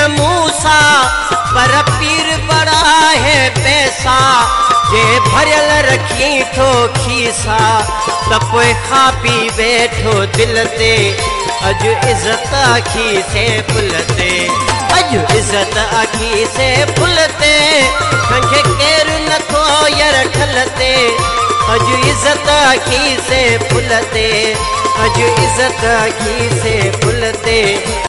मूसा पर पीर बड़ा है पैसा जे भरियल रखी थो खीसा त पोइ खा पी वेठो दिल ते अज इज्जत आखी से पुल ते अज इज्जत आखी से पुल ते कंखे केर नथो यार ठल ते अज इज्जत आखी से पुल ते अज इज्जत आखी से पुल ते।